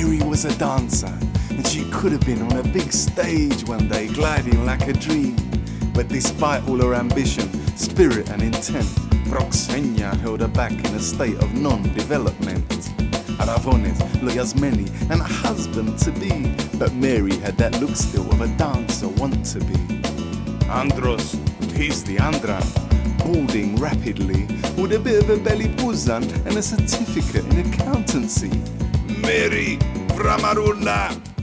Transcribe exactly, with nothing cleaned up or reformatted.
Mary was a dancer, and she could have been on a big stage one day, gliding like a dream. But despite all her ambition, spirit and intent, Proxenia held her back in a state of non-development. Aravones, lawyers many, and a husband to be, but Mary had that look still of a dancer want to be. Andros, he's the Andra, balding rapidly, with a bit of a belly buzzan and a certificate in accountancy. Mary, Framaruna!